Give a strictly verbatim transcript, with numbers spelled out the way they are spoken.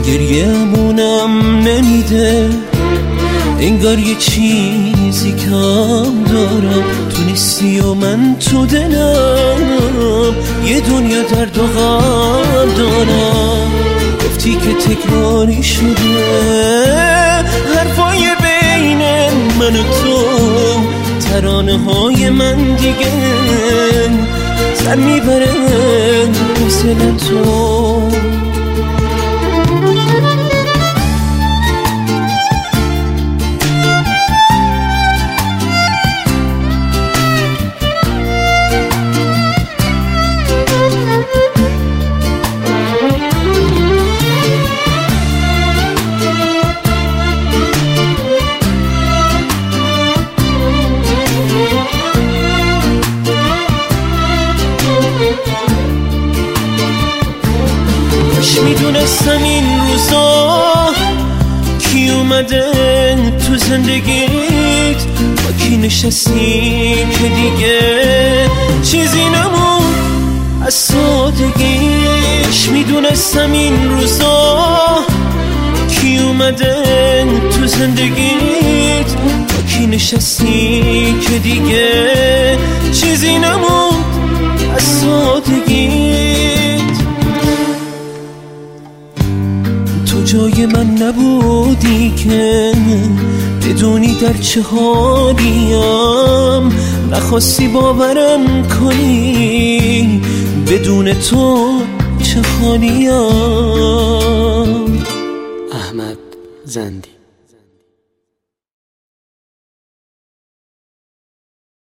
گریه‌مونم نمیده، انگار یه چیزی کم دارم. تو نیستی و من تو دلم، یه دنیا درد و غم دارم. گفتی که تکراری شده حرفای بین من و تو، ترانه های من دیگه سر میبره مثل تو. میدونستم این روزا کی اومده تو زندگیت، با کی نشستی که دیگه چیزی نمون از سادگیش. میدونستم این روزا کی اومده تو زندگیت، با کی نشستی که دیگه چیزی نمون از سادگیت. تو جای من نبودی که بدونی در چه حالیم، نخواستی باورم کنی بدون تو چه خالیم. احمد زندی.